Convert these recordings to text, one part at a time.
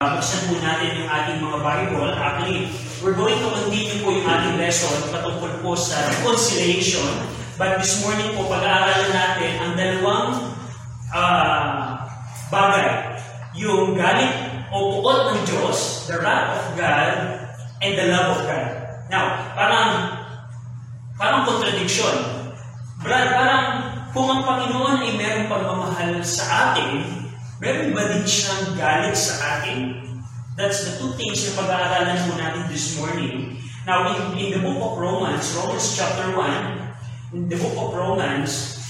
Buksan po natin yung ating mga Bible. Actually, we're going to continue po yung ating lesson patungkol po sa reconciliation. But this morning po, pag-aaralan natin ang dalawang bagay. Yung galit o puot ng Diyos, the wrath of God, and the love of God. Now, parang contradiction. Brad, parang kung ang Panginoon ay merong pagmamahal sa atin, meron ba din siyang galit sa atin? That's the two things na pag-aaralan po natin this morning. Now, in the book of Romans chapter 1, in the book of Romans,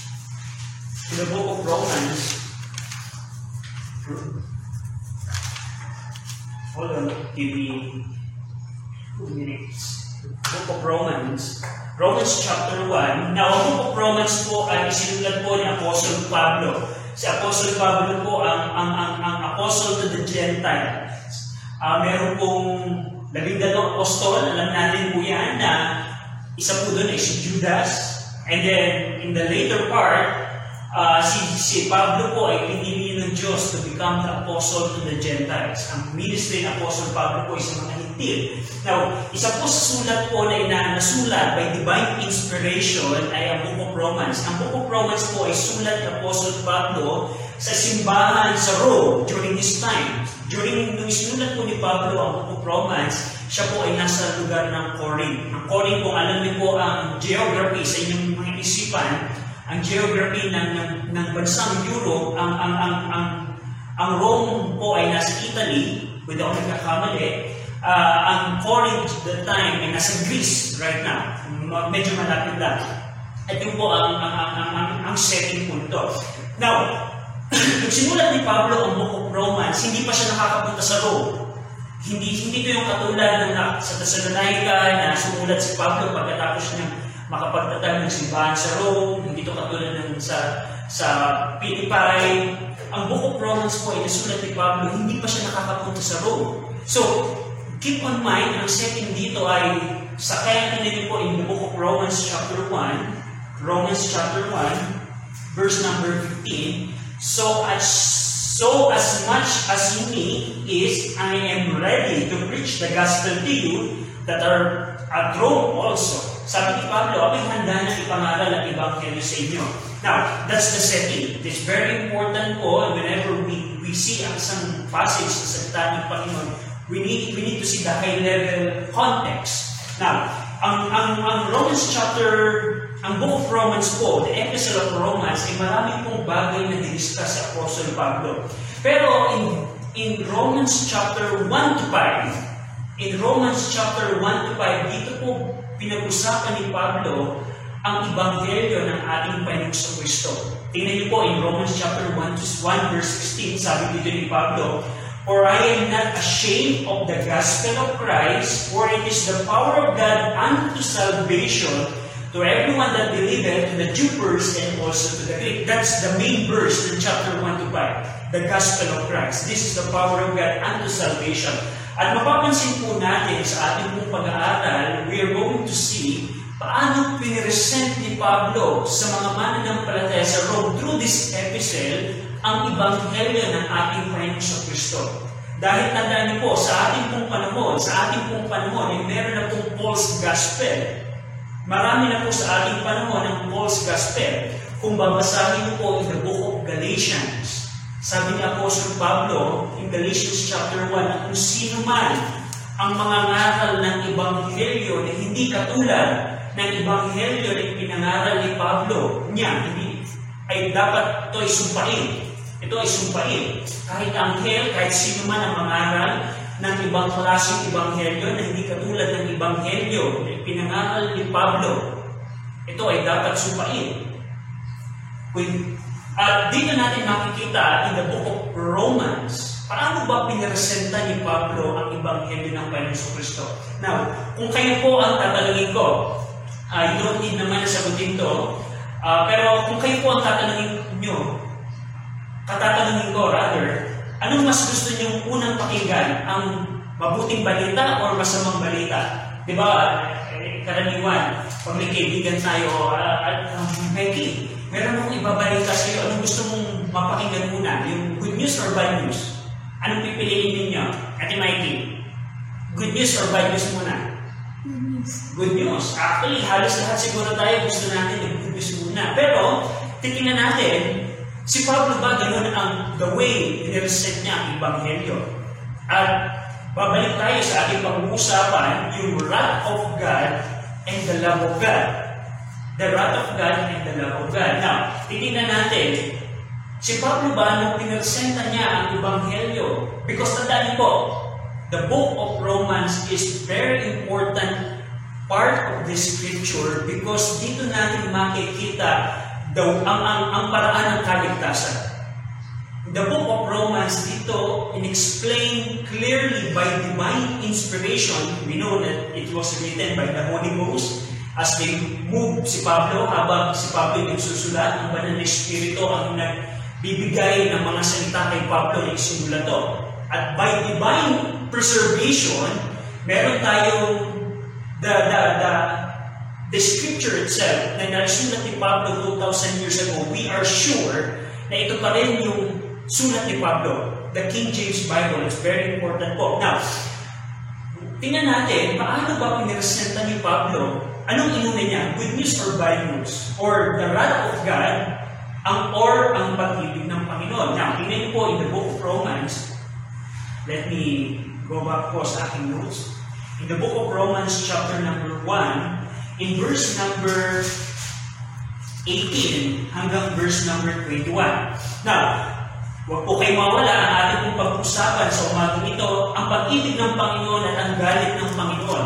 hold on, give me 2 minutes. Book of Romans chapter 1. Now, ang book of Romans po ay isinulat po ni Apostle Pablo. Si Apostle Pablo po ang Apostle to the Gentiles. Meron pong 12 apostol, alam natin po yan na isa po doon ay si Judas. And then, in the later part, si Pablo po ay pinili ng Diyos to become the Apostle to the Gentiles. Ang ministry ng Apostle Pablo po ay sa mga hintil. Now, isa po sa sulat po na nasulat by divine inspiration ay ang Book of Romans. Ang Book of Romans po ay sulat ng Apostle Pablo sa simbahan sa Rome during this time. Nung isinulat po ni Pablo ang Book of Romans, siya po ay nasa lugar ng Corinth. Ang Corinth po, alam niyo po ang geography sa inyong mga isipan, ang geography ng bansang Europe, ang Rome po ay nasa Italy, without nagkakamali. Ang Corinth that time ay nasa Greece right now. Medyo malapit lang. At yun po ang setting punto. Now, nung sinulat ni Pablo ang Book of Romans, hindi pa siya nakakapunta sa Rome. Hindi ito yung katulad ng sa Thessalonica na sumulat si Pablo pagkatapos niyang makapagtatag ng simbahan sa Rome. Hindi ito katulad ng sa Philippi. Ang Book of Romans po ay nasulat ni Pablo, hindi pa siya nakakapunta sa Rome. So, keep on mind, ang setting dito ay sa kaya natin po in the Book of Romans chapter 1, verse number 15, So as much as you need is, I am ready to preach the gospel to you that are at Rome also. Sabi ni Pablo, ako'y handa na ipangaral ang ebanghelyo sa inyo. Now, that's the setting. It's very important po, whenever we see ang isang passage sa salita ng Panginoon, we need to see the high-level context. Now, ang Book of Romans po, the Epistle of Romans, ay marami pong bagay na diniscuss sa Apostle Pablo. Pero in Romans chapter 1 to 5, dito po pinag-usapan ni Pablo ang ebanghelyo ng ating Panginoong Kristo. Tingnan niyo po in Romans chapter 1 verse 16, sabi dito ni Pablo, For I am not ashamed of the gospel of Christ, for it is the power of God unto salvation to everyone that believeth, to the Jew first and also to the Greek. That's the main verse in chapter 1 to 5. The gospel of Christ. This is the power of God unto salvation. At mapapansin po natin sa ating pong pag-aaral, we are going to see paano piniresent ni Pablo sa mga mananampalataya sa Rome through this epistle ang ebanghelyo ng ating Panginoong Kristo. Dahil tandaan niyo po, sa ating pong panahon, ay meron na pong false gospel. Marami na po sa ating panahon ang false gospel. Kung babasahin niyo po in the book of Galatians, sabi ni Apostle Pablo in Galatians chapter 1 na kung sino man ang mga ngaral ng ebanghelyo na hindi katulad ng ebanghelyo na ipinangaral ni Pablo ay dapat ito ay sumpain. Ito ay sumpain. Kahit anghel, kahit sino man ang mangaral ng ibang klaseng ebanghelyo na hindi katulad ng ebanghelyo na ipinangaral ni Pablo, ito ay dapat sumpain. At dito natin makikita in the book of Romans, paano ba pinaresenta ni Pablo ang ebanghelyo ng Panginoong Kristo? Now, kung kayo po ang tatanungin ko, you don't need naman na sagutin to, pero kung kayo po ang tatanungin ko, anong mas gusto niyong unang pakinggan? Ang mabuting balita o masamang balita? Di ba? Karaniwan, pag may kaibigan tayo, Becky, meron akong ibabalita sa iyo. Anong gusto mong mapakinggan muna? Yung good news or bad news? Anong pipiliin ninyo? Ate Mikey, good news or bad news muna? Good news. Actually, halos lahat siguro tayo gusto natin yung good news muna. Pero, titingnan natin, si Pablo ba ganun ang the way nireset niya ang Ebanghelyo? At babalik tayo sa ating pag-uusapan, yung wrath of God and the love of God. The wrath of God and the love of God. Now, titingnan natin, si Pablo ba nung pinresenta niya ang Ebanghelyo? Because tandaan niyo po, the book of Romans is very important part of the scripture because dito natin makikita ang paraan ng kaligtasan. The book of Romans dito in-explain clearly by divine inspiration. We know that it was written by the Holy Ghost as they move si Pablo, habang si Pablo yung susulat, ang banal na Espiritu ang nagbibigay ng mga salita kay Pablo na isinulat to. At by divine preservation, meron tayong the scripture itself na nasulat ni Pablo 2,000 years ago. We are sure na ito pa rin yung sulat ni Pablo. The King James Bible is very important po. Now, tingnan natin, paano ba pinresenta ni Pablo? Anong inuna niya? Good news or bad news? Or the wrath of God? Ang pag-ibig ng Panginoon? Now, tingnan niyo po in the book of Romans. Let me go back po sa aking notes. In the book of Romans, chapter number 1, in verse number 18 hanggang verse number 21. Now, huwag po kayo mawala ang ating pong pag-usapan sa umagang ito, ang pag-ibig ng Panginoon at ang galit ng Panginoon.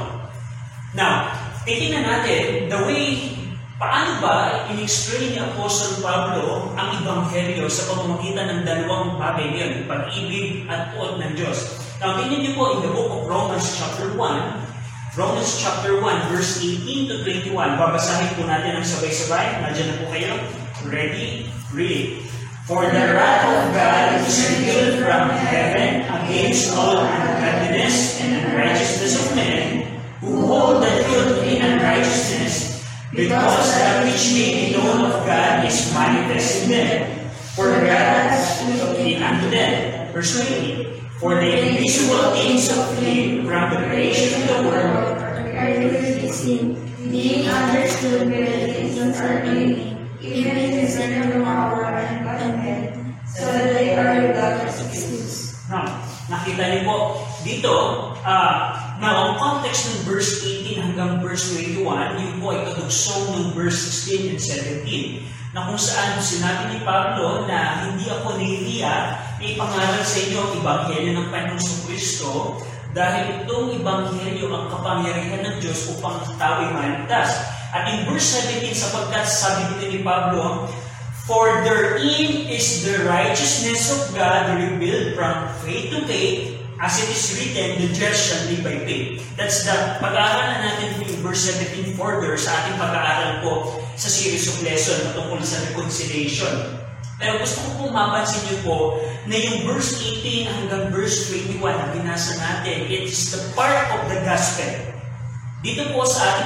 Now, titingnan natin the way, paano ba in-explain ni Apostle Pablo ang Ebanghelyo sa pamamagitan ng dalawang bagay ngayon, pag-ibig at tuod ng Diyos. Now, tingnan niyo po in the book of Romans chapter 1, Romans chapter 1, verse 18 to 21. Babasahin po natin ang sabay-sabay. Nandiyan na po kayo. Ready? Read. For the wrath of God is revealed from heaven against all ungodliness and unrighteousness of men, who hold the truth in unrighteousness, because that which may be known of God is manifest in them. For God has put it unto them. Verse 20. For the invisible things of Him from the creation of the world are clearly seen, being understood by the things that are made, even in the eternal power and Godhead, so that they are without excuse. Now, nakita niyo po dito, now ang context ng verse 18 hanggang verse 21, yun po ay kadugsong ng verse 16 and 17. Na kung saan sinabi ni Pablo na hindi ako nahihiya na ipangaral sa inyo ang Ebanghelyo ng Panginoong Kristo dahil itong Ebanghelyo ang kapangyarihan ng Diyos upang tao ay maligtas. At in verse 17, sapagkat sabi dito ni Pablo, for therein is the righteousness of God revealed from faith to faith, as it is written, the just shall live by faith. That's the pag-aaralan natin in verse 17 further sa ating pag-aaral po sa series of lesson patungkol sa reconciliation. Pero gusto ko pong mapansin niyo po na yung verse 18 hanggang verse 21 na binasa natin, it is the part of the gospel. Dito po sa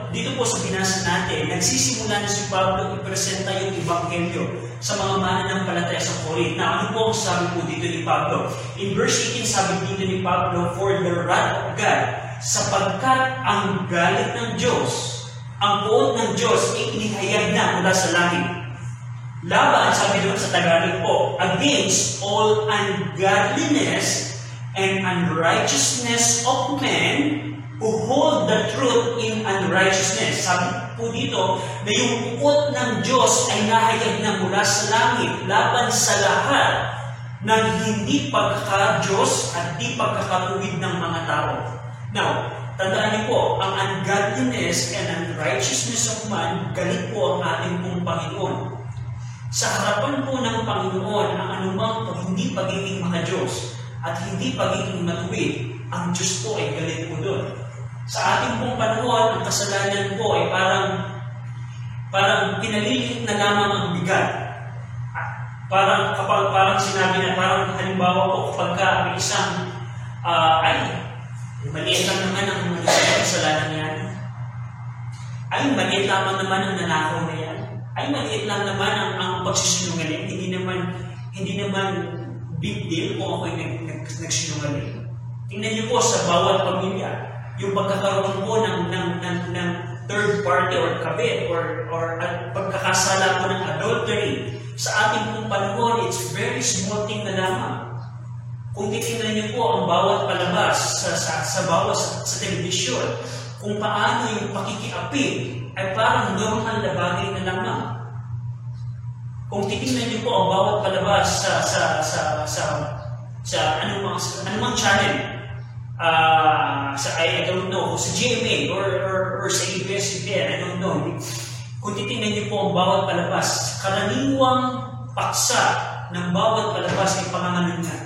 binasa natin, nagsisimula na si Pablo ipresenta yung Ebanghelyo sa mga mananampalataya sa Corinth. Na ano po ang sabi po dito ni Pablo? In verse 18, sabi dito ni Pablo, for the wrath of God, sapagkat ang galit ng Diyos, ang poon ng Diyos ay inihayag na mula sa langit. Laban, sabi doon sa Tagalog po, against all ungodliness and unrighteousness of men who hold the truth in unrighteousness. Sabi po dito na yung uot ng Diyos ay nahayag na mula sa langit laban sa lahat ng hindi pagkaka-Diyos at di pagkakatuwid ng mga tao. Now, tandaan niyo po, ang ungodliness and unrighteousness of man, galit po ang ating pong Panginoon. Sa harapan po ng Panginoon, ang anumang hindi pagiging maka-Diyos at hindi pagiging matuwid, ang Diyos po ay galit po doon. Sa ating pong panahon, ang kasalanan po ay parang pinalilit na lamang ang bigat. Parang sinabi na, parang halimbawa po kapag may isang, maliit lang naman ang kasalanan yan. Ay, maliit lamang naman ang nanakaw na yan. Ay, maliit lang naman ang pagsisinungaling. Hindi naman big deal kung ako'y nagsinungaling. Tingnan niyo po sa bawat pamilya, yung pagkakaroon po ng third party or kabit or pagkakasala po ng adultery. Sa ating pong panahon, it's very small thing na lamang. Kung titingnan niyo po ang bawat palabas sa telebisyon, kung paano yung pakikiapi ay parang normal na bagay na lamang. Kung titingnan niyo po ang bawat palabas sa anumang channel, I don't know, sa GMA or sa ABS-CBN, I don't know. Kung titingnan niyo po ang bawat palabas, karaniwang paksa ng bawat palabas ay pangangalunan.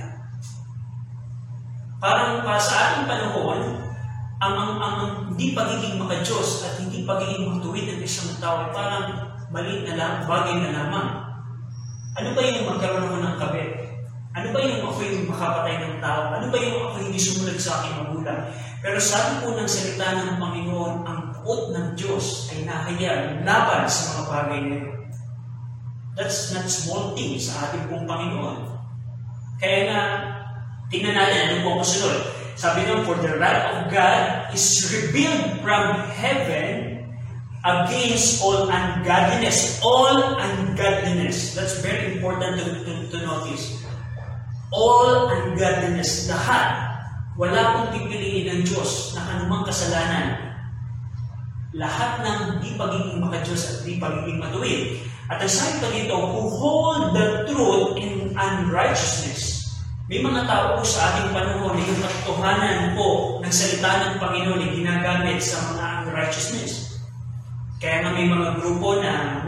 Parang para sa ating panahon, ang hindi pagiging maka-Diyos at hindi pagiging matuwid ng isang tao ay parang maliit na lang, bagay na lamang. Ano ba yung magkaroon ako ng kabit? Ano ba yung ako yung makapatay ng tao? Ano ba yung ako hindi sumunod sa aking magulang? Pero sabi po ng salita ng Panginoon, ang puot ng Diyos ay nahayag laban sa mga bagay na yun. That's not small thing sa ating pong Panginoon. Kaya nga, tingnan natin ano po ang kasunod. Sabi nyo, for the wrath of God is revealed from heaven against all ungodliness. All ungodliness. That's very important to notice. All ungodliness. Lahat. Wala pong pipiliin ng Diyos na anumang kasalanan. Lahat ng di pagiging maka-Diyos at di pagiging matuwid. At ang sabi pa dito, who hold the truth in unrighteousness. May mga tao po sa ating panahon na yung katotohanan po ng salita ng Panginoon ay ginagamit sa mga unrighteousness. Kaya nga may mga grupo na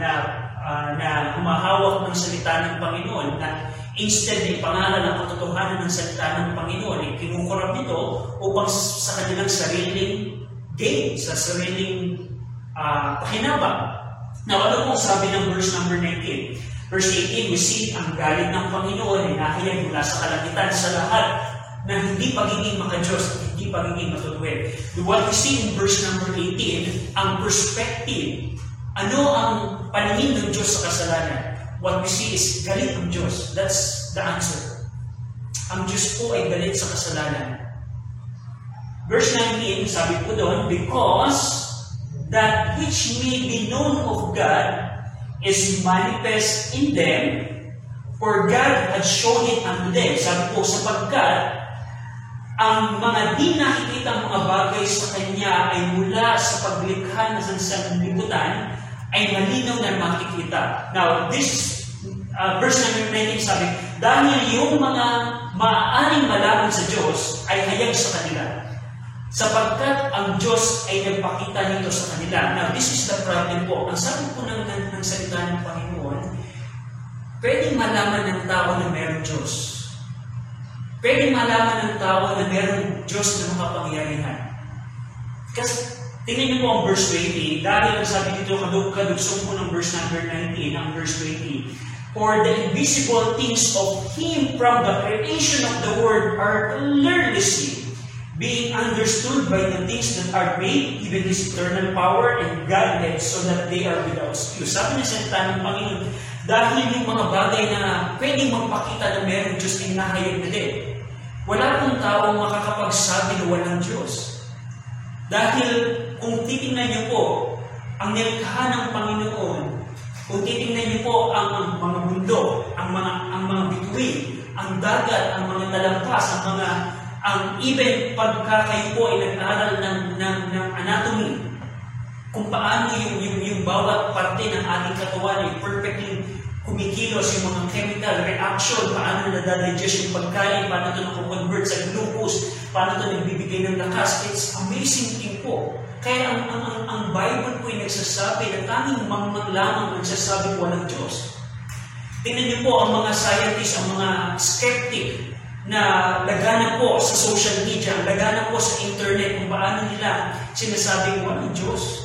humahawak ng salita ng Panginoon na instead na ipangalan ang katotohanan ng salita ng Panginoon, ay kinukurap nito upang sa kanilang sariling gain, sa sariling pakinabang. Now, ano po sabi ng verse number 19? Verse 18, we see ang galit ng Panginoon ay nahayag mula sa kalangitan sa lahat na hindi pagiging maka-Diyos at hindi pagiging matutuwid. What we see in verse number 18, ang perspective. Ano ang paningin ng Diyos sa kasalanan? What we see is galit ng Diyos. That's the answer. Ang Diyos po ay galit sa kasalanan. Verse 19, sabi po doon, because that which may be known of God is manifest in them, for God had shown it unto them. Sabi po, sapagkat ang mga di nakikita mga bagay sa Kanya ay mula sa paglikha ng sanlibutan ay malinaw na makikita. Now, this verse number 19 sabi, dahil yung mga maaaring malaman sa Diyos ay hayag sa kanila. Sapagkat ang Diyos ay nagpakita nito sa kanila. Now, this is the problem po. Ang sabi po ng salita ng Panginoon, pwedeng malaman ng tao na mayroong Diyos. Pwedeng malaman ng tao na mayroong Diyos na makapangyarihan. Kasi, tingnan niyo po ang verse 20. Dahil ang sabi dito, kadugsong po ng verse number 19, ang verse 20. For the invisible things of Him from the creation of the world are clearly seen, being understood by the things that are made, even His eternal power and Godhead, so that they are without excuse. Sabi ng salita ng Panginoon, dahil yung mga bagay na pwedeng magpakita na mayroong Diyos ay nahayag na din. Wala pong tao makakapagsabi na walang Diyos. Dahil kung titingnan niyo po ang nilikha ng Panginoon, kung titingnan niyo po ang mga bundok, ang mga bituin, ang dagat, ang mga talampas, ang even pagka kayo po ay nag-aaral ng anatomy, kung paano yung bawat parte ng ating katawan ay perfectly kumikilos, yung mga chemical reaction, paano nadadigest yung pagkain, paano ito nakukonvert sa glucose, paano ito nagbibigay ng lakas. It's amazing thing po. Kaya ang Bible po ay nagsasabi na tanging mangmang lamang nagsasabi walang Diyos. Tingnan niyo po ang mga scientists, ang mga skeptic, na laganap po sa social media, laganap po sa internet kung paano nila sinasabing walang Diyos.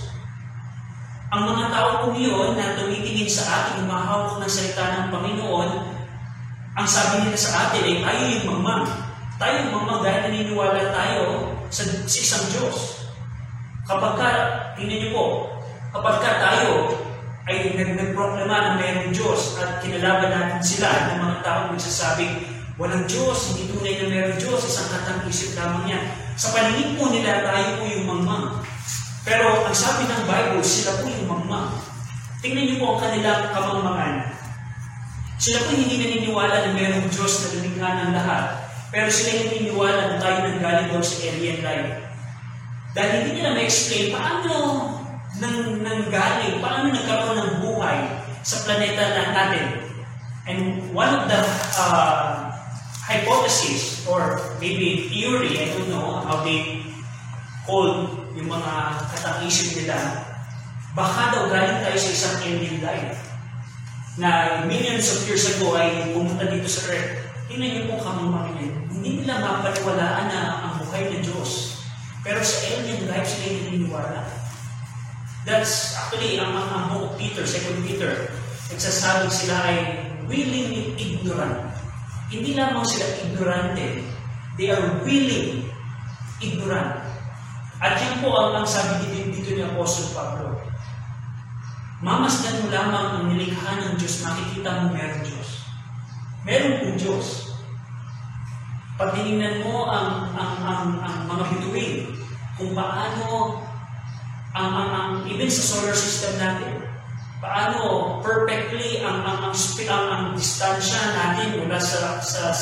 Ang mga tao po yun na tumitingin sa ating mahawak ng salita ng Panginoon, ang sabi nila sa atin ay tayo yung mamang. Tayo yung mamang dahil naniniwala tayo sa isang Diyos. Kapag tingnan niyo po, kapag tayo ay nagproklama na mayroong Diyos at kinalaban natin sila ng mga taong nagsasabing Walang Diyos, hindi tunay na mayroong Diyos, isang katang-isip lamang yan. Sa paningin po nila, tayo po yung mangmang. Pero ang sabi ng Bible, sila po yung mangmang. Tingnan niyo po ang kanilang kamangmangan. Sila po hindi naniniwala na mayroong Diyos na lumikha ng lahat. Pero sila yung naniniwala na tayo nanggaling daw sa alien life. Dahil hindi nila ma-explain paano nanggaling, paano nagkaroon ng buhay sa planeta natin. And one of the hypothesis or maybe theory, I don't know how they call yung mga katang-isip nila, baka daw galing tayo sa isang alien life na millions of years ago ay pumunta dito sa Earth. Tingnan niyo po kami makinig. Hindi nila mapaniwalaan na ang buhay na Diyos. Pero sa alien life sila hindi naniniwala. That's actually ang book of Peter, 2 Peter. Nagsasabing sila ay willingly ignorant. Hindi lamang sila ignorante. They are willing ignorant. At yan po ang sabi dito ni Apostle Pablo. Mamasdan mo lamang ang nilikha ng Diyos, makikita mo meron Diyos. Meron pong Diyos. Pag tinignan mo ang mga bituin, kung paano even sa solar system natin, paano perfectly ang distansya natin mula sa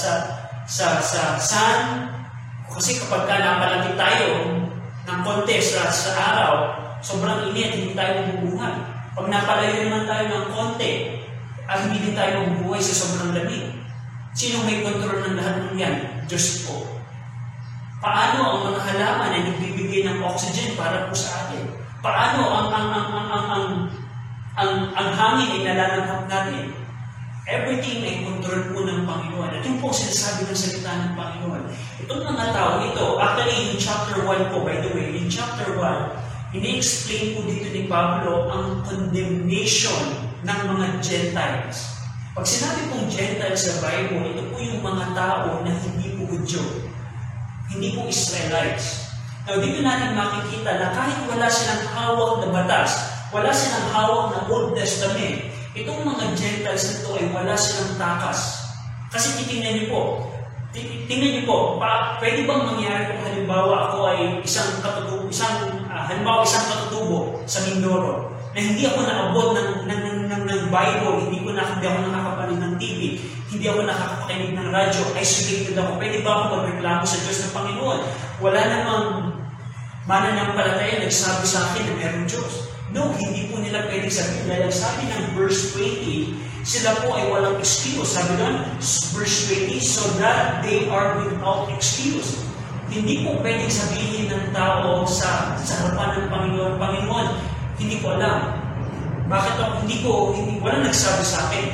sun, kasi kapag napalapit tayo ng konti sa araw, sobrang init, hindi tayo mabubuhay. Pag napalayo naman tayo ng konti, hindi din tayo mabubuhay sa sobrang lamig. Sino may kontrol ng lahat ng yan? Diyos po. Paano ang mga halaman ay nagbibigay ng oxygen para po sa atin? Paano ang hangin ay nalalanghap natin? Everything ay kontrol po ng Panginoon. At yung po sinasabi ng salita ng Panginoon. Itong mga tao ito, actually in chapter 1 po, by the way, in chapter 1, ini-explain po dito ni Pablo ang condemnation ng mga Gentiles. Pag sinabi pong Gentiles sa Bible, ito po yung mga tao na hindi po Hudyo, hindi po Israelites. Now, dito natin makikita na kahit wala silang hawak na batas, wala silang hawak na Old Testament, itong mga Gentiles nito ay wala silang takas. Kasi titingnan niyo po, pwede bang mangyari kung halimbawa ako ay isang katutubo sa Mindoro, na hindi ako naabot ng Bible, hindi ako nakakapanood ng TV, hindi ako nakakapakinig ng radyo, isolated ako. Pwede ba ako magreklamo sa Diyos ng Panginoon? Wala namang mananampalataya nagsabi sa akin na mayroong Diyos. No, hindi po nila pwedeng sabihin. Dahil sabi ng verse 20, sila po ay walang excuse. Sabi doon, verse 20, so that they are without excuse. Hindi po pwedeng sabihin ng tao sa harapan ng Panginoon, hindi ko alam. Bakit ako, walang nagsabi sa akin.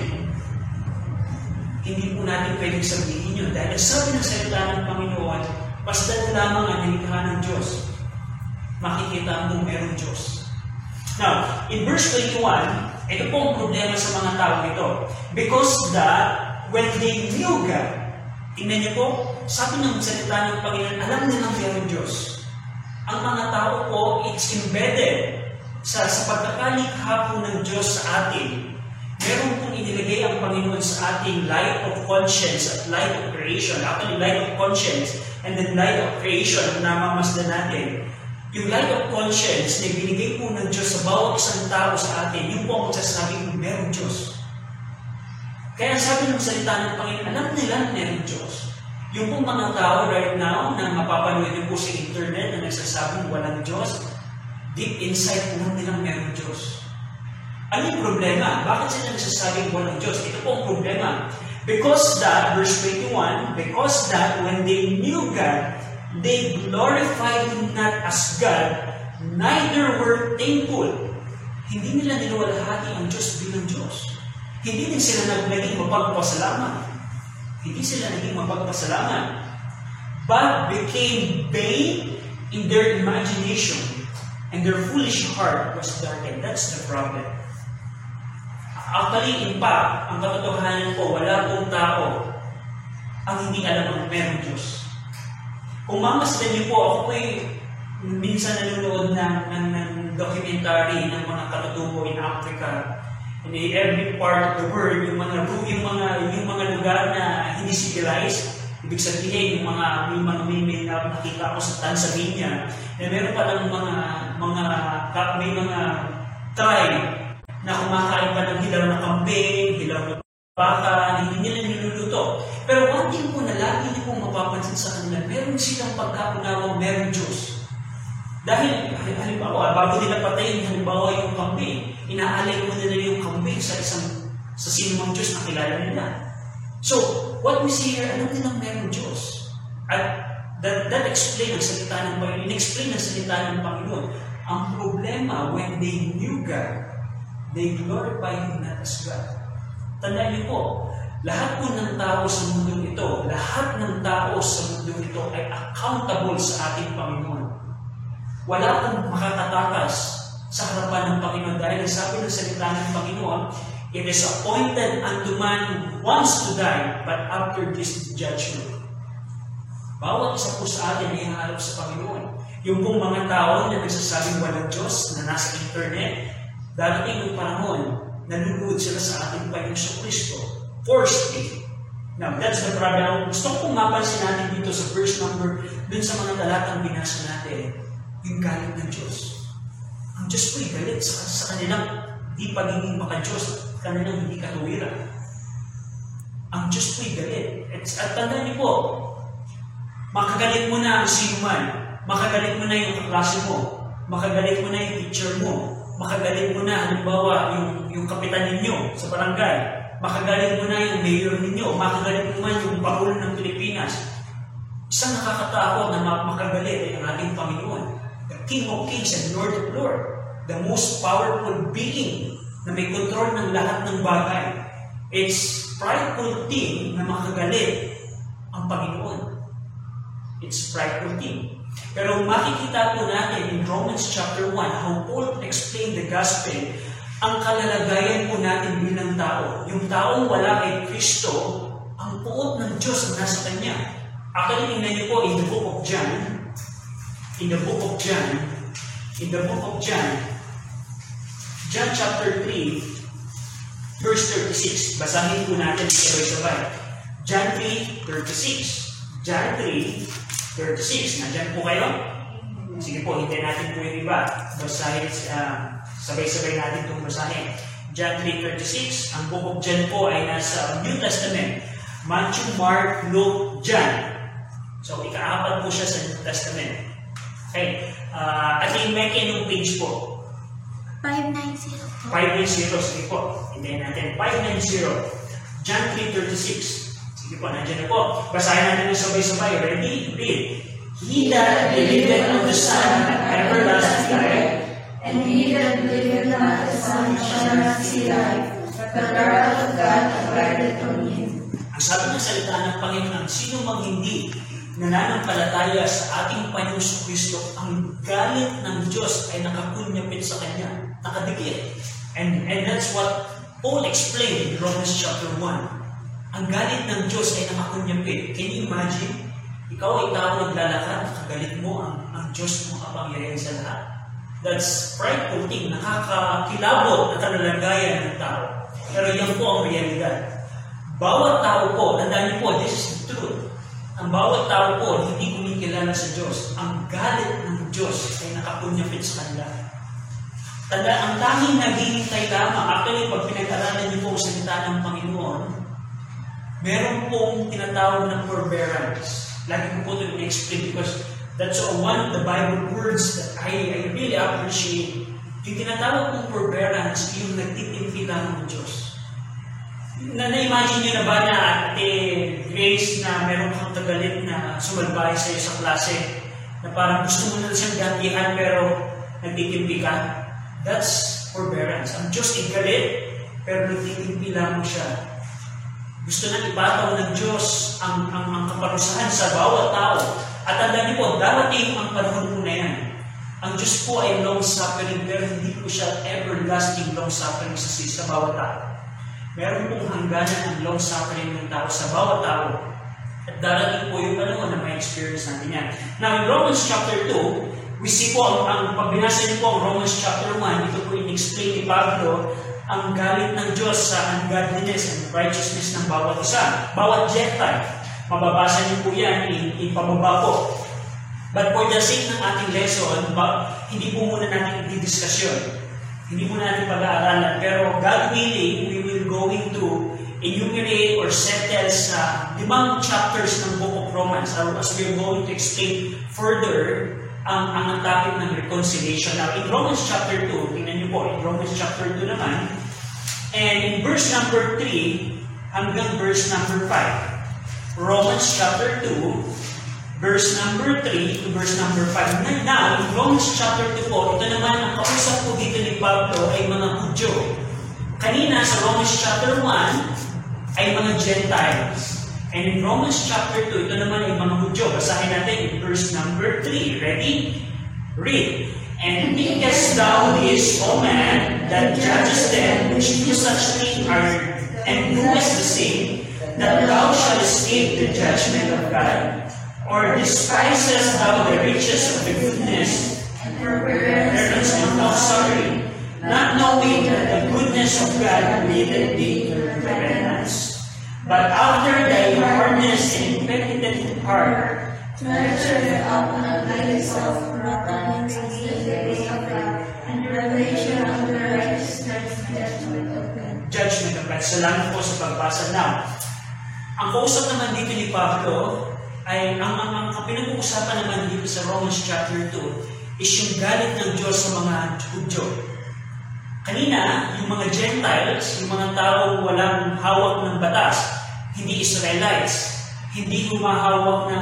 Hindi po natin pwedeng sabihin yun. Dahil sabi ng salita ng Panginoon, basta lamang ang nilikha ng Diyos, makikita mo mayroong Diyos. Now, in verse 21, ito po ang problema sa mga tao ito. Because that, when they knew God, tingnan niyo po, sabi ng salita ng Panginoon, alam nilang mayroong Diyos. Ang mga tao po, it's embedded sa pagkakalikha po ng Diyos sa atin. Meron pong inilagay ang Panginoon sa ating light of conscience at light of creation. Actually, light of conscience and then light of creation na namamasdan natin. Yung light of conscience na binigay po ng Diyos sa bawat isang tao sa atin, yung po ang magsasabing mayroong Diyos. Kaya sabi ng salita ng Panginoon, alam nila mayroong Diyos. Yung pong mga tao right now na mapapanood po sa internet na nagsasabing walang Diyos, deep inside po nilang mayroong Diyos. Ano yung problema? Bakit sila nagsasabing walang Diyos? Ito po ang problema. Because that, verse 21, because that when they knew God, they glorified Him not as God, neither were thankful. Hindi nila niluwalhati ang Diyos bilang Diyos. Hindi din sila naging mapagpasalamat. Hindi sila naging mapagpasalamat. But became vain in their imagination, and their foolish heart was darkened. That's the problem. Actually, in fact, ang katotohanan po, wala pong tao ang hindi alam ang mayroong Diyos. Kung mamasdan niyo po, ako po minsan nanonood ng documentary ng mga katutubo in Africa. In every part of the world, yung mga lugar na hindi civilized. Ibig sabihin, may nakita ako sa Tanzania na meron palang may mga tribe na kumakain pa ng hilaw na kambing, hilaw na baka, hindi nila niluluto. Pero one thing po na lagi niyo pong mapapansin sa kanila, meron silang pagkaunawang meron Diyos. Dahil, halimbawa, bago nila patayin, halimbawa yung kambing, inaalay mo nila yung kambing sa sinumang Diyos na kilala nila. So, what we see here, alam nilang meron Diyos. At that explain ang salita ng Panginoon. In-explain ang salita ng Panginoon. Ang problema, when they knew God, they glorify Him not as God. Tandaan niyo po, lahat po ng tao sa mundo ito, lahat ng tao sa mundo ito ay accountable sa ating Panginoon. Wala kang makakatakas sa harapan ng Panginoon dahil sabi ng salita ng Panginoon, it is appointed unto man who wants to die, but after this judgment. Bawat isa po sa atin ay haharap sa Panginoon. Yung pong mga tao na nagsasabing walang Diyos na nasa internet, darating ng panahon, nalulud sila sa ating Panginoon Kristo. Forcefully. Now, that's the problem. Gusto kong mapansin natin dito sa verse number, dun sa mga talatang binasa natin, yung galit ng Diyos. Ang Diyos po'y galit sa kanilang di pagiging maka-Diyos, kanilang hindi katuwiran. Ang Diyos po'y galit. At tandaan niyo po, makagalit mo na ang sino man, makagalit mo na yung kaklase mo, makagalit mo na yung teacher mo, makagalit mo na, halimbawa, yung kapitan ninyo sa barangay, makagalit mo na yung mayor ninyo, makagalit mo man yung Pangulo ng Pilipinas. Isang nakakatakot na makagalit ay ang ating Panginoon. The King of Kings and Lord of Lords. The most powerful being na may kontrol ng lahat ng bagay. It's prideful thing na makagalit ang Panginoon. It's prideful thing. Pero makikita po natin in Romans chapter 1 how Paul explained the gospel, ang kalalagayan po natin bilang tao. Yung taong wala kay Kristo, ang puot ng Diyos ang nasa Kanya. Actually, tingnan niyo po in the book of John, John chapter 3, verse 36. Basahin po natin sabay-sabay. John 3:36. John 3:36. Nandyan po kayo? Sige po, hintayin natin po yung iba. Basahin, sabay-sabay natin itong basahin. John 3:36. Ang book of John po ay nasa New Testament. Matthew, Mark, Luke, John. So, ika-apat po siya sa New Testament. Okay. At i-make yung page po. 590. 590. Sige po. Hintayin natin. 590. John 3:36. Sige po, nandiyan na po. Basahin natin yung sabay-sabay. Ready? Read. He that believeth on the Son hath everlasting life, and he that believeth not the Son shall not see life, but the wrath of God abideth on him. Ang sabi ng salita ng Panginoon, sino mang hindi nananampalataya sa ating Panginoong Kristo, ang galit ng Diyos ay nakakunyapit sa Kanya, nakadikit. And that's what Paul explained in Romans chapter 1. Ang galit ng Diyos ay nakakunyapit. Can you imagine? Ikaw ay tao naglalakad, nakagalit mo ang Diyos mo kapangyarihan sa lahat. That's prideful thing, nakakakilabot na kalalagayan ng tao. Pero yan po ang realidad. Bawat tao po, tandaan niyo po, this is the truth. Ang bawat tao po, hindi kumikilala sa Diyos. Ang galit ng Diyos ay nakakunyapit sa kanila. Tanda, ang tanging naghihintay lamang, actually, pag pinag-aralan niyo po ang salita ng Panginoon, meron pong tinatawag na forbearance. Lagi ko po ito in-explain because that's one of the Bible words that I really appreciate. Yung tinatawag pong forbearance, yung nagtitimpi lamang ng Diyos. Na-imagine nyo na ba na Grace na meron kang tagalit na sumalbahay sa'yo sa klase na parang gusto mo na siyang gantihan pero nagtitimpi ka? That's forbearance. Ang Diyos ay galit pero nagtitimpi lamang siya. Gusto na ipataw ng Diyos ang kaparusahan sa bawat tao. At tandaan niyo po, darating ang panahon po na yan. Ang Diyos po ay long-suffering pero hindi po siya everlasting long-suffering sa bawat tao. Meron pong hangganan ang long-suffering ng tao sa bawat tao. At darating po yung panahon na may experience natin yan. Now, in Romans chapter 2, we see po, pag binasa niyo po ang Romans chapter 1, ito po in-explain ni Pablo, ang galit ng Diyos sa ungodliness and righteousness ng bawat isa, bawat Gentile. Mababasa niyo po yan in pababa po. But for the sake ng ating lesson, hindi po muna natin i-discussion. Hindi muna natin pag-aaralan. Pero God willing, we will going to enumerate or settle sa 5 chapters ng Book of Romans as we are going to explain further ang topic ng reconciliation. Now, in Romans chapter 2, tingnan niyo po, in Romans chapter 2 naman, and in verse number 3 hanggang verse number 5. Romans chapter 2, verse number 3 to verse number 5. Now, in Romans chapter 2 po, ito naman ang kausap po dito ni Pablo ay mga Hudyo. Kanina sa Romans chapter 1 ay mga Gentiles. And in Romans chapter 2, ito naman ay mga Hudyo. Basahin natin in verse number 3. Ready? Read. And thinkest thou this, O man, that judgest them which do such things and doest the same, that thou shalt escape the judgment of God? Or despisest thou the riches of the goodness and forbearance and long-suffering, not knowing that the goodness of God leadeth thee to repentance? But after thy hardness and impenitent heart, nurture the up and thyself, rotten against the day of God, and revelation of the righteousness and judgment of God. Judgment of God. Salamat po sa pagbasa. Now, ang kausap naman dito ni Pablo ay ang pinag-uusapan naman dito sa Romans chapter 2 is yung galit ng Diyos sa mga Hudyo. Kanina, yung mga Gentiles, yung mga tao walang hawak ng batas, hindi Israelites, hindi humahawak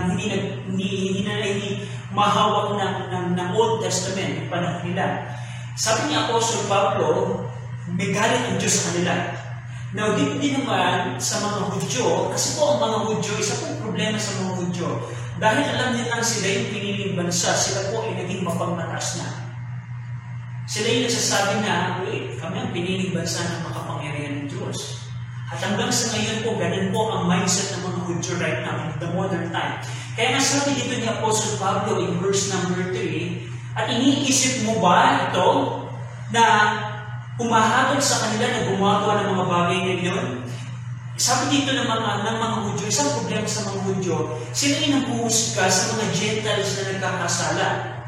hindi mahawak ng Old Testament, yung panahon nila. Sabi ni Apostle Pablo, may galit ng Diyos sa kanila. Now, dito din naman sa mga Hudyo, kasi po ang mga Hudyo, isa pong problema sa mga Hudyo, dahil alam nilang sila yung piniling bansa, sila po ay naging mapagmataas na. Sila yung nagsasabi na, wait, kami ang piniling bansa ng makapangyarihan ng Diyos. At hanggang sa ngayon po, ganun po ang mindset ng mga Hudyo right now, in the modern time. Kaya nga sabi dito ni Apostle Pablo in verse number 3, at iniisip mo ba ito na humahabol sa kanila na gumagawa ng mga bagay na yun? Sabi dito ng mga Hudyo, isang problema sa mga Hudyo, sila yung nagpuhusga sa mga Gentiles na nagkakasala.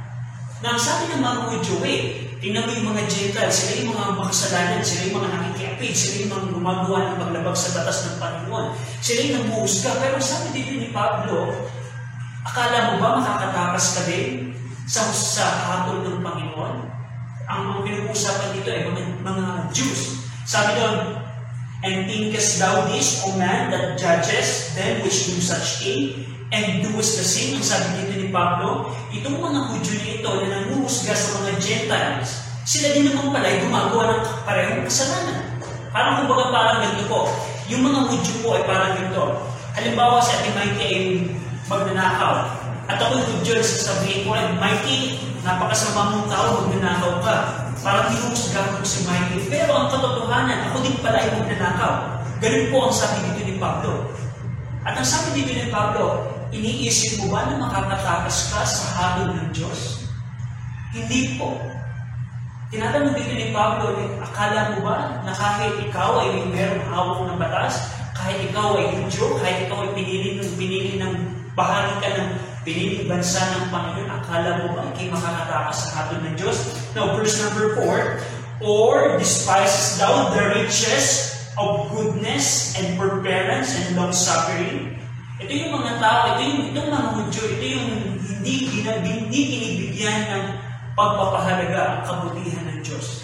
Na sabi ng mga Hudyo, tingnan mo yung mga Gentiles, sila yung mga makasalanan, sila yung mga nakikiapid, sila yung mga gumagawa ng paglabag sa batas ng Panginoon. Sila yung nagpuhusga. Pero sabi dito ni Pablo, akala mo ba makakatakas ka din sa hatol ng Panginoon? Ang pinag-uusapan dito ay mga Jews. Sabi doon, and thinkest thou this, O man, that judges them which do such thing, and doest the same? Ang sabi dito ni Pablo, itong mga Hudyo na ito na nanguhusga sa mga Gentiles, sila din naman pala ay gumagawa ng parehong kasalanan. Parang kumbaga parang ganito po. Yung mga Hudyo po ay parang ganito. Halimbawa si Ate Mikey ay magnanakaw. At ako Hudyo, sasabihin ko ay, Mikey, napakasama mong tao, magnanakaw ka. Parang hinuhusga ko si Mikey. Pero ang katotohanan, ako din pala ay magnanakaw. Ganun po ang sabi dito ni Pablo. At ang sabi dito ni Pablo, iniisip mo ba na makakatakas ka sa hatol ng Diyos? Hindi po. Tinatanong dito ni Pablo, akala mo ba na kahit ikaw ay mayroong hawak ng batas, kahit ikaw ay Hudyo, kahit ikaw ay pinili ng bahagi ka ng piniling bansa ng Panginoon, akala mo ba ikay makakatakas sa hatol ng Diyos? Now, verse number 4, or despisest thou the riches of goodness and forbearance and long-suffering? Ito yung mga tao, itong mga Hudyo, ito yung hindi binibigyan ng pagpapahalaga ang kabutihan ng Diyos.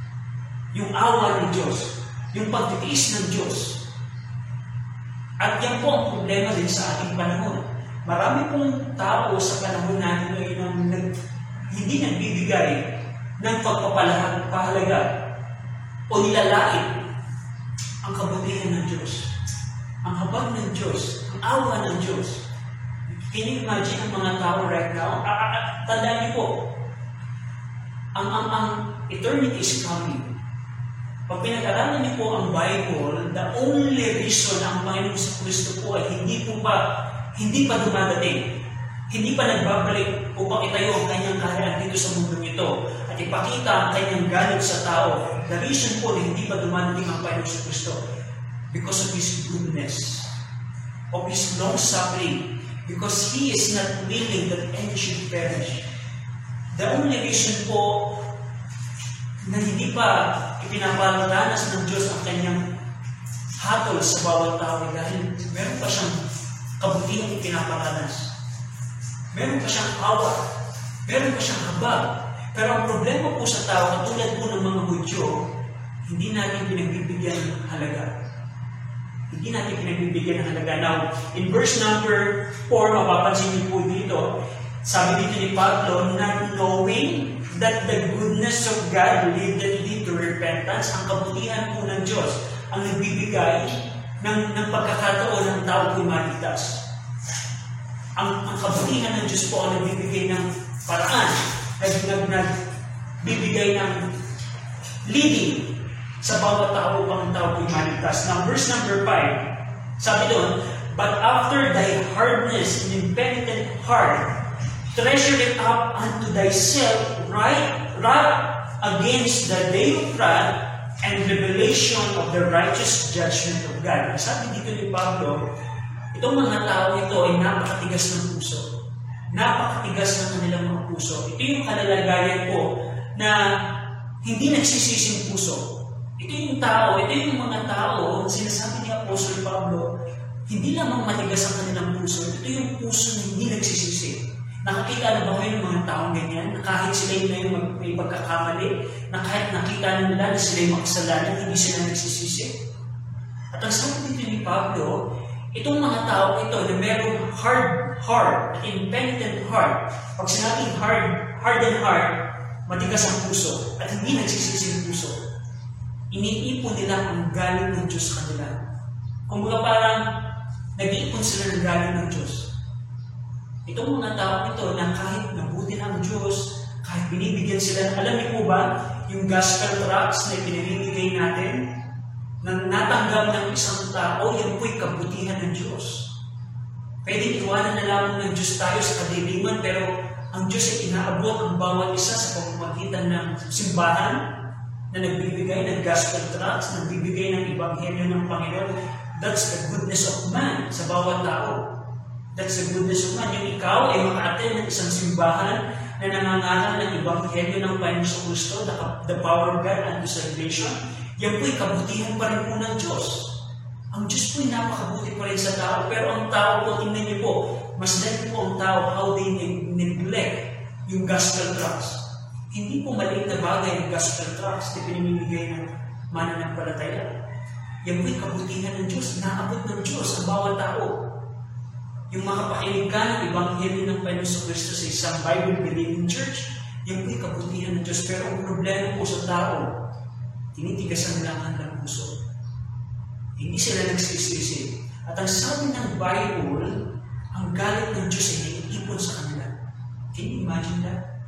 Yung awa ng Diyos, yung pagtitiis ng Diyos. At yan po ang problema din sa ating panahon. Marami pong tao sa panahon natin ngayon na hindi nagbibigay ng pagpapahalaga o nilalait ang kabutihan ng Diyos, ang habag ng Diyos, ang awa ng Diyos. Can you imagine ang mga tao right now? Tandaan niyo po, ang eternity is coming. Pag pinag-aralan niyo po ang Bible, the only reason ang Panginoon sa Kristo po ay hindi pa dumadating. Hindi pa nagbabalik upang itayo ang kanyang kaharian dito sa mundong ito at ipakita ang kanyang galit sa tao. The reason po na hindi pa dumadating ang Panginoon sa Kristo because of His goodness, of His long-suffering, because He is not willing that any should perish. The only reason po na hindi pa ipinapalalanas ng Diyos ang kanyang hatol sa bawat tao dahil meron pa siyang kabutihang ipinapalanas. Meron pa siyang awa. Meron pa siyang habag. Pero ang problema po sa tao, katulad po ng mga Hudyo, hindi natin pinagbibigyan ng halaga. Hindi natin pinagbibigyan ng halaga. Now, in verse number 4, mapapansin niyo po dito, sabi dito ni Pablo, not knowing that the goodness of God leadeth thee to repentance, ang kabutihan po ng Diyos ang nagbibigay ng pagkakataon ng tao po'y maligtas. Ang kabutihan ng Diyos po ang nagbibigay ng paraan, nagbibigay ng leading sa bawat tao upang ang tao po'y maligtas. Now, verse number 5, sabi doon, but after thy hardness and impenitent heart, treasure it up unto thyself right against the day of wrath and revelation of the righteous judgment of God. Sabi dito ni Pablo, itong mga tao ito ay napakatigas ng puso. Napakatigas ng kanilang mga puso. Ito yung kalalagayan po na hindi nagsisising puso. Ito yung tao, ito yung mga tao, sinasabi ni Apostol Pablo, hindi lamang matigas ang kanilang puso, ito yung puso na hindi nagsisisi. Nakakita na ba kayo ng mga taong ganyan? Na kahit sila yung may pagkakamali, na kahit nakita nila na sila yung makasalanan, hindi sila nagsisisi. At ang sabi dito ni Pablo, itong mga tao ito na merong hard heart at impenitent heart. Pag sinabing hardened heart, matigas ang puso at hindi nagsisisi ang puso. Iniipon nila ang galit ng Diyos sa kanila. Kung baga parang nag-iipon sila ng galit ng Diyos. Itong mga tao ito na kahit nabuti ng Diyos, kahit binibigyan sila, alam niyo po ba, yung gospel tracts na pinibigay natin, na natanggap ng isang tao, yan po'y kabutihan ng Diyos. Pwede iwanan na lamang ng Diyos tayo sa kadiliman, pero ang Diyos ay inaabot ang bawat isa sa pamamagitan ng simbahan na nagbibigay ng gospel tracts, nagbibigay ng ebanghelyo ng Panginoon. That's the goodness of man sa bawat tao. That's the goodness of man. Yung ikaw ay maka-attend ng isang simbahan na nangangaral ng ebanghelyo ng Panginoon sa Kristo, the power of God unto salvation. Yan po'y kabutihan pa rin po ng Diyos. Ang Diyos po'y napakabuti pa rin sa tao. Pero ang tao po, tingnan niyo po, mas dahil po ang tao how they neglect yung gospel tracts. Hindi po maliit na bagay yung gospel tracts na pinamimigay ng mananampalataya. Yan po'y kabutihan ng Diyos. Naabot ng Diyos ang bawat tao. Yung makapakinig ka ng ebanghelyo ng Panginoon sa Kristo sa isang Bible-believing church, yan po'y kabutihan ng Diyos. Pero ang problema po sa tao, tinitigasan nila ang kanilang puso. Hindi sila nagsisisi. At ang sabi ng Bible, ang galit ng Diyos ay iniipon sa kanila. Can you imagine that?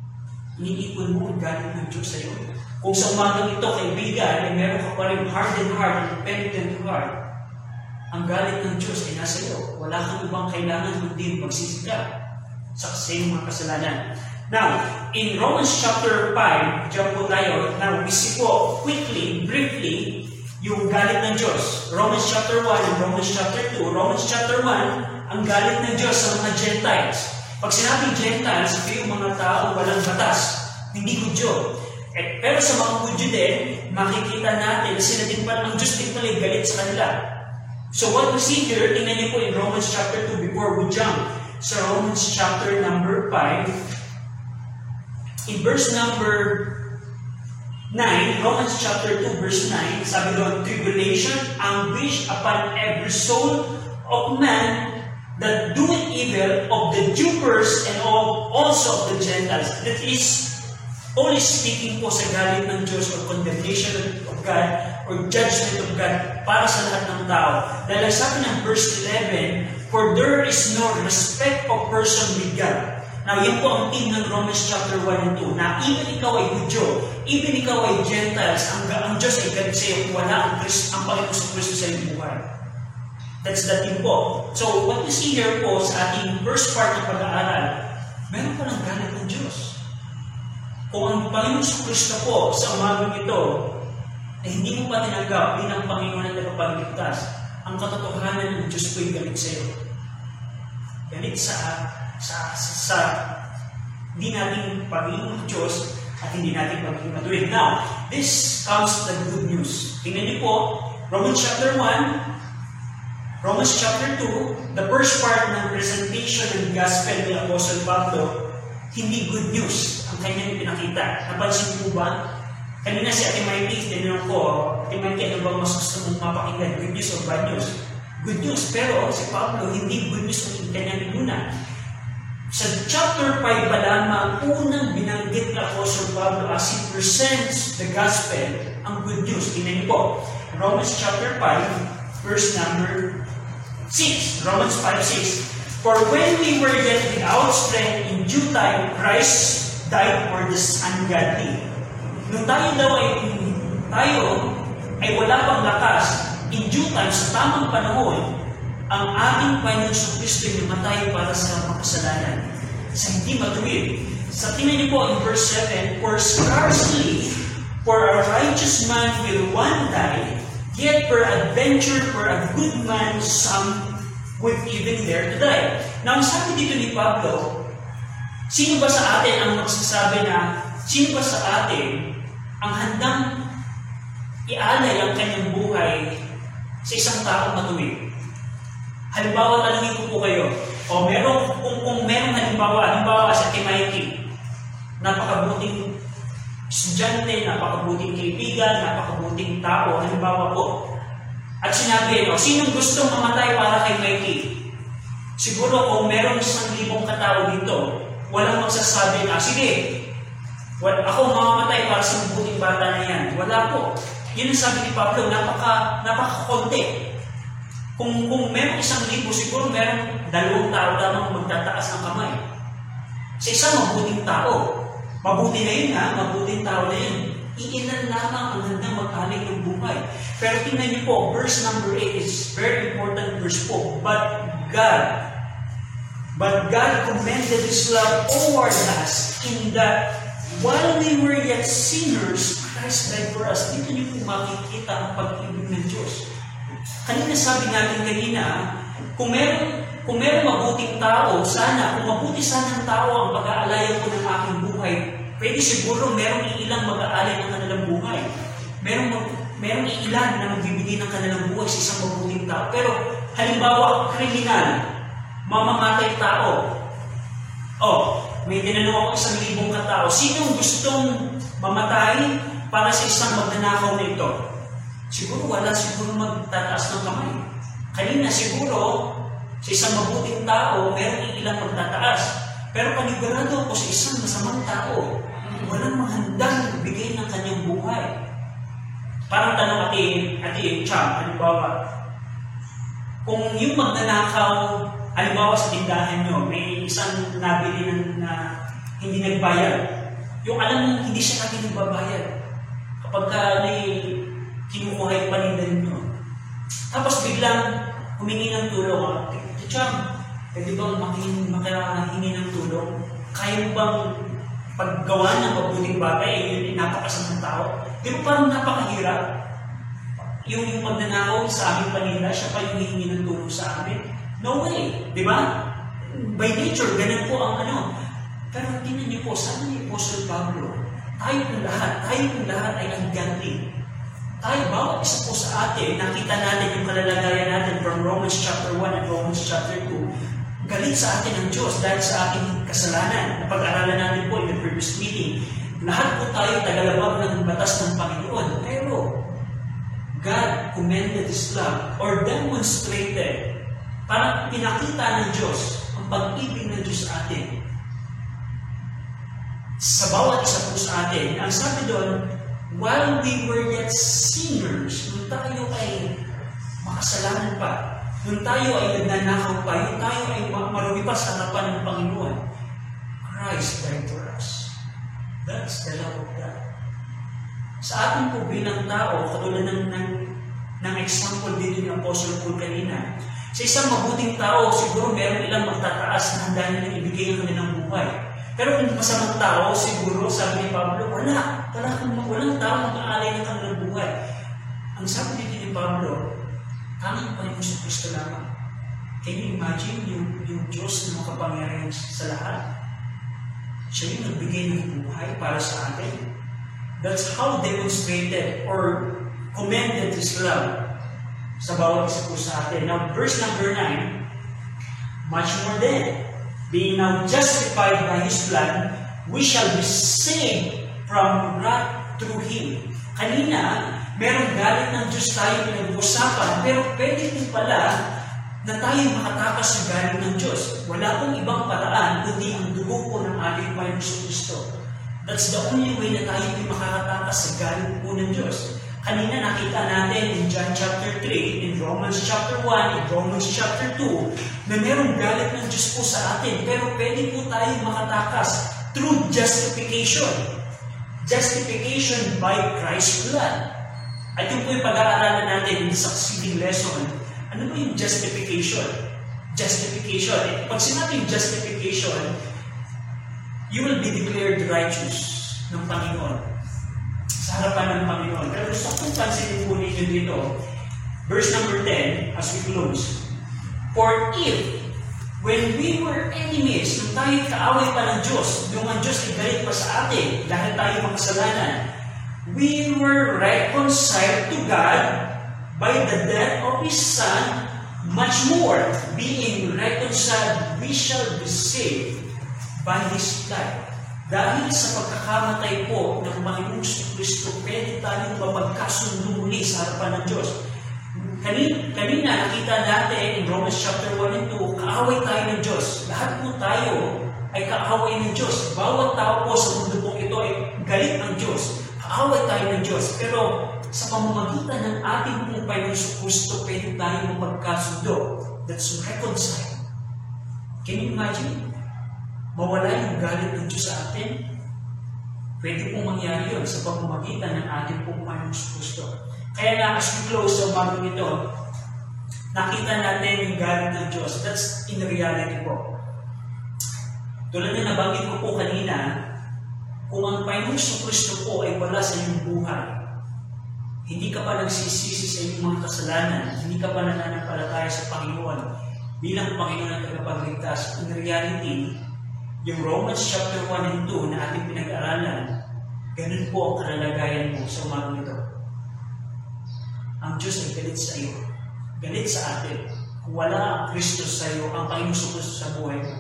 Iniipon mo ang galit ng Diyos sa iyo. Kung sa umagang ito, kaibigan, ay meron ka pa rin hardened heart and penitent heart, ang galit ng Diyos ay nasa iyo. Wala kang ibang kailangan kundi magsisi ka sa kasayang mga kasalanan. Now, in Romans chapter 5, dyan po tayo, now we see po quickly, briefly, yung galit ng Diyos. Romans chapter 1 and Romans chapter 2. Romans chapter 1, ang galit ng Diyos sa mga Gentiles. Pag sinabing Gentiles, ito yung mga tao walang batas, hindi Hudyo. Pero sa mga Hudyo din, makikita natin na sila din pa, ang Diyos din pala galit sa kanila. So what we see here, tingnan niyo po in Romans chapter 2 before we jump sa Romans chapter number 5. In verse number 9, Romans chapter 2 verse 9, sabi doon, tribulation, anguish upon every soul of man that doeth evil, of the Jupers and also of the Gentiles. That is, only speaking po sa galit ng Diyos or condemnation of God or judgment of God para sa lahat ng tao. Dahil sabi ng verse 11, for there is no respect of person with God. Now, yun po ang theme ng Romans chapter 1 and 2, na even ikaw ay Hudyo, even ikaw ay Gentiles, ang Diyos ay galit sa iyo kung wala ang Panginoon sa Kristo sa iyong buhay. That's the thing po. So, what you see here po sa ating first part ng pag-aaral, meron pa ng galit ng Diyos. Kung ang Panginoon Kristo po sa umagang ito, ay hindi mo pa tinanggap bilang Panginoon at tagapagligtas, ang katotohanan ng Diyos po'y galit sa iyo. Galit sa hindi natin Panginoon ng Diyos at hindi natin maging matuwid. Now, this comes to the good news. Tingnan niyo po, Romans chapter 1, Romans chapter 2, the first part ng presentation ng gospel ni Apostle Pablo, hindi good news ang kanyang pinakita. Napansin niyo ba? Kanina si Ate Mikey, tinanong ko, Ate Mikey, ano ba mas gusto mong mapakinggan? Good news o bad news? Good news, pero si Pablo, hindi good news ang kanyang inunan. Sa chapter 5 pa lamang, unang binanggit ni Apostle Pablo as he presents the gospel, ang good news. Tingnan niyo po, Romans chapter 5, verse number 6. Romans 5:6. For when we were yet without strength, in due time, Christ died for the ungodly. Nung tayo ay wala pang lakas, in due time, sa tamang panahon, ang ating Panginoon Kristo ay namatay para sa makasalanan, sa hindi matuwid. Sa tingnan niyo po in verse 7, for scarcely for a righteous man will one die, yet peradventure for a good man some would even dare to die. Now, sabi dito ni Pablo, sino ba sa atin ang magsasabi na, sino ba sa atin ang handang ialay ang kanyang buhay sa isang taong matuwid? Halimbawa, tanungin ko po kayo, kung merong halimbawa sa Mikey, napakabuting estudyante, napakabuting kaibigan, napakabuting tao, halimbawa po, at sinabi, sinong gustong mamatay para kay Mikey? Siguro kung merong 1,000 katao dito, walang magsasabi na, sige, ako mamamatay para sa mabuting bata na yan. Wala po. Yun ang sabi ni Pablo, napaka-konti. Kung meron 1,000, siguro meron 2 tao lamang magtataas ng kamay. Sa isang mabuting tao. Mabuti na yun mabuting tao na yun. Iilan lamang ang handang mag-alay ng buhay. Pero tingnan niyo po, verse number 8 is very important verse po. But God commended His love toward us in that while we were yet sinners, Christ died for us. Dito niyo po makikita ang pag-ibig ng Diyos. Kanina sabi natin kung meron mabuting tao, kung mabuti sana ng tao ang pag-aalayan ko ng aking buhay, pwede siguro merong ilang mag-aalay ng kanilang buhay. Merong ilan na magbibigay ng kanilang buhay sa isang mabuting tao. Pero halimbawa, kriminal, mamamatay tao. May tinanong ako 1,000 katao. Sinong gustong mamatay para sa isang magnanakaw na ito? Siguro wala magtataas ng kamay. Kanina siguro, sa isang mabuting tao, meron ilang magtataas. Pero panigurado ako sa isang masamang tao, walang mahandang bigay ng kanyang buhay. Parang tanong Ate Cham, halimbawa, kung yung magnanakaw, halimbawa sa tindahan nyo, may isang nabili na hindi nagbayad. Yung alam mo, hindi siya natin nagbabayad. Kapag may kinukuha yung panindan nyo. Tapos biglang humingi ng tulong. Cham, pwede bang makahingi ng tulong? Kaya mo bang paggawa ng mabuting bagay, napakasamang tao? Di ba parang napakahirap? Yung magnanakaw sa aming paninda, siya pa yung hihingi ng tulong sa amin? No way, di ba? By nature, ganun po ang Pero tingnan niyo po, sana ni Apostle Pablo, tayo pong lahat ay ungodly. Tayo, bawat isa po sa atin, nakita natin yung kalalagayan natin from Romans chapter 1 and Romans chapter 2. Galit sa atin ang Diyos dahil sa ating kasalanan. Napag-aralan natin po in the previous meeting. Lahat po tayo tagalabag ng batas ng Panginoon. Pero, God commended His love or demonstrated, parang pinakita ng Diyos ang pag-ibig ng Diyos sa atin. Sa bawat isa po sa atin, ang sabi doon, while we were yet sinners, nung tayo ay makasalanan pa, nung tayo ay nagnanakaw pa, nung tayo ay marumi pa sa harapan ng Panginoon, Christ died for us. That's the love of God. Sa atin po bilang tao, katulad ng example dito ni Apostle Paul kanina, Sa isang mabuting tao, siguro meron ilang magtataas na handa nilang ibigay ang kanilang buhay. Pero kung masamang tao, siguro, sabi ni Pablo, walang tao mag-aalay ng kanilang buhay. Ang sabi dito ni Pablo, tanging Panginoon sa Kristo lamang. Can you imagine yung Diyos na makapangyarihan sa lahat? Siya yung nagbigay ng buhay para sa atin. That's how demonstrated or commended His love sa bawat isa po sa atin. Now, verse number 9, much more then, being now justified by His blood, we shall be saved from wrath through Him. Kanina, merong galit ng Diyos tayo pinag-usapan, pero pwede din pala na tayo makatakas sa galit ng Diyos. Wala pong ibang paraan kundi ang dugo po ng ating Panginoon Kristo. That's the only way na tayo ay makakatakas sa galit po ng Diyos. Kanina nakita natin in John chapter 3, in Romans chapter 1, in Romans chapter 2, na merong galit ng Diyos po sa atin, pero pwede po tayo makatakas through justification. Justification by Christ's blood. At yun po yung pag-aaralan natin in the succeeding lesson. Ano ba yung justification? Justification. Pag sinabing justification, you will be declared righteous ng Panginoon. Sa harapan ng Panginoon. Pero gusto kong pansinin po ninyo dito, verse number 10, as we close. For if, when we were enemies, nung tayo kaaway pa ng Diyos, nung ang Diyos ay galit pa sa atin, dahil tayo makasalanan, we were reconciled to God by the death of His Son, much more, being reconciled, we shall be saved by His blood. Dahil sa pagkakamatay po ng Panginoong Kristo, pwede tayong mapagkasundo muli sa harapan ng Diyos. Kanina nakita natin in Romans chapter 1 and 2, kaaway tayo ng Diyos. Lahat po tayo ay kaaway ng Diyos. Bawat tao po sa mundo po ito ay galit ng Diyos. Kaaway tayo ng Diyos. Pero sa pamamagitan ng ating pong Panginoong Kristo, pwede tayong magkasundo. That's reconciled. Can you imagine? Mawala yung galit ng Diyos sa atin? Pwede pong mangyari yun sa pamamagitan ng ating pong Panginoong Kristo. Kaya nga, as we close sa umagang ito, nakita natin yung galit ng Diyos. That's in reality po. Tulad na nabanggit ko po kanina, kung ang Panginoong Kristo po ay wala sa iyong buhay, hindi ka pa nagsisisi sa iyong mga kasalanan, hindi ka pa nananampalataya sa Panginoon bilang Panginoon at tagapagligtas. In reality, yung Romans chapter 1 and 2 na ating pinag-aralan, ganun po ang kalalagayan mo sa umagang ito. Ang Diyos ay galit sa iyo, galit sa atin. Kung wala ang Kristo sa iyo, ang Panginoong Kristo sa buhay mo.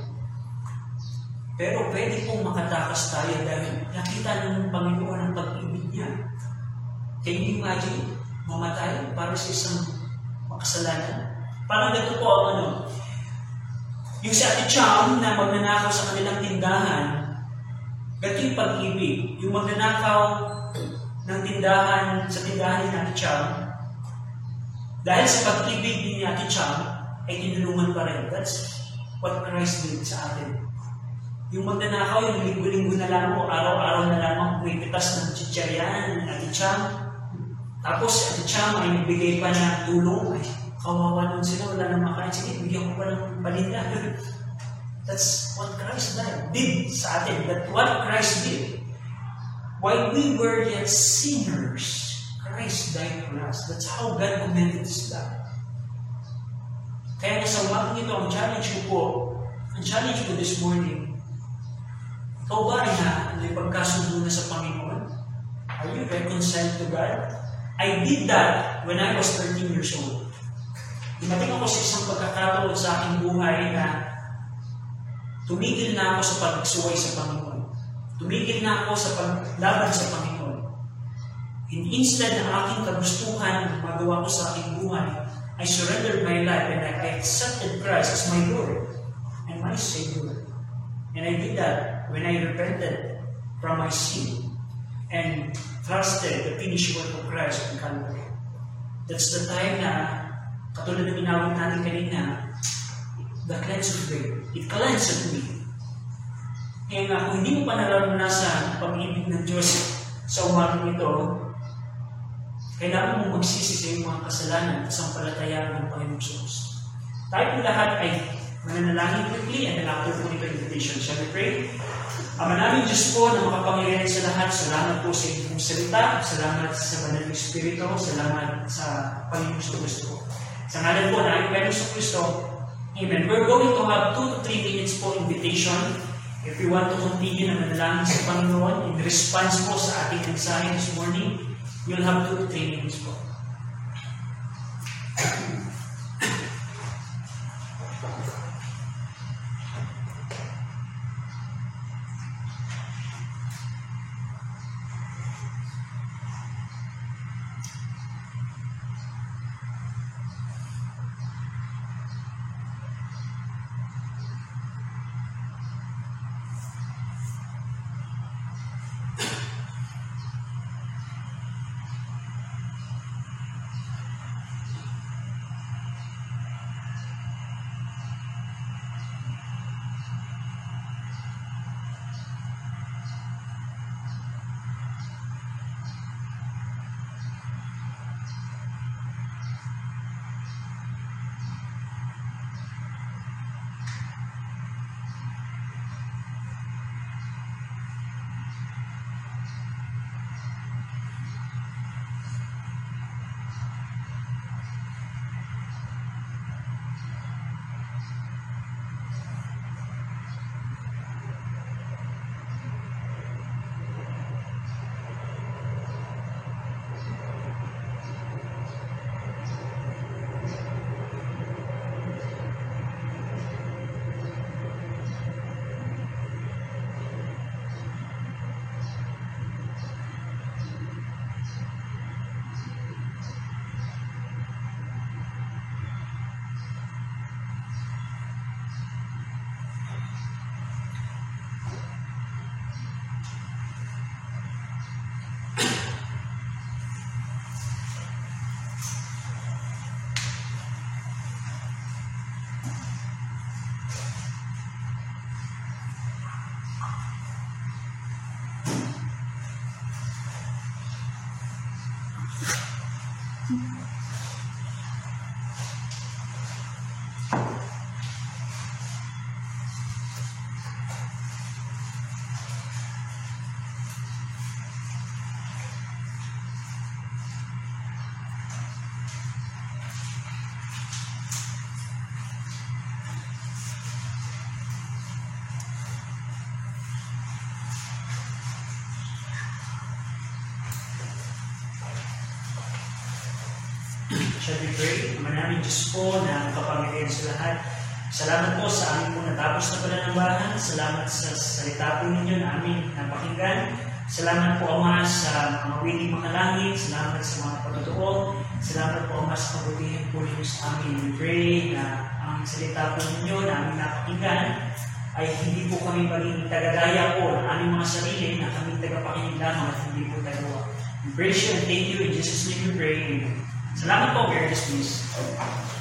Pero pwede pong makatakas tayo dahil nakita ng Panginoon ang pag-ibig niya. Can you imagine? Mamatay para sa isang makasalanan. Parang ganito po ang yung si Ate Cham na magnanakaw sa kanilang tindahan, ganito yung pag-ibig. Yung magnanakaw ng tindahan sa tindahan ni Ate Cham, dahil sa pag-ibig ni Ate Cham, ay tinulungan pa rin. That's what Christ did sa atin. Yung magnanakaw, yung linggo-linggo na lang o araw-araw na lamang pumipitas ng chichiryan ni Ate Cham. Tapos si Ate Cham ay nagbigay pa na tulong. Ay, kawawa nun sila, wala nang makain. Sige, bigyan ko pa ng palinda. That's what Christ did sa atin. That's what Christ did. While we were yet sinners, Christ died for us. That's how God commended His love. Kaya sa umagang ito, ang challenge ko this morning, ikaw ba ay may pagkasundo na sa Panginoon? Are you reconciled to God? I did that when I was 13 years old. Dumating ako sa isang pagkakataon sa aking buhay na tumigil na ako sa pagsuway sa Panginoon. Tumigil na ako sa paglaban sa Panginoon. And instead ng aking kagustuhan magawa ko sa aking buhay, I surrendered my life and I accepted Christ as my Lord and my Savior. And I did that when I repented from my sin and trusted the finished work of Christ on Calvary. That's the time na, katulad ng inawit natin kanina, the cleanse of faith. It cleansed me. And kung hindi mo pa nararanasan ang pag-ibig ng Diyos sa umagang ito, kailangan mong magsisi sa iyong mga kasalanan at sampalatayaan ng Panginoong Diyos. Tayo po lahat ay mananalangin quickly and then after po nito invitation. Shall we pray? Ama namin Diyos po na makapangyarihan sa lahat, salamat po sa inyong salita, salamat sa Banal na Espiritu, salamat sa Panginoon sa Kristo. Sa ngalan po na ang Panginoon sa Kristo, Amen. We're going to have 2 to 3 minutes po invitation. If you want to continue na manalangin sa Panginoon in response po sa ating mensahe this morning, you'll have 2 to 3 minutes po. Shall we pray? Ama namin Diyos po na kapangyarihan sa lahat. Salamat po sa aming po natapos na pananambahan. Salamat sa salita po ninyo na aming napakinggan. Salamat po Ama sa mga wiling makalangit. Salamat sa mga patutuo. Salamat po Ama sa kabutihan po ninyo sa amin. We pray na ang salita po ninyo na aming napakinggan ay hindi po kami maging tagadaya po ng aming mga sarili na kami tagapakinig lamang at hindi po tagawa. We praise you and thank you. In Jesus' name we pray. Amen. Salamat po, Bear, please.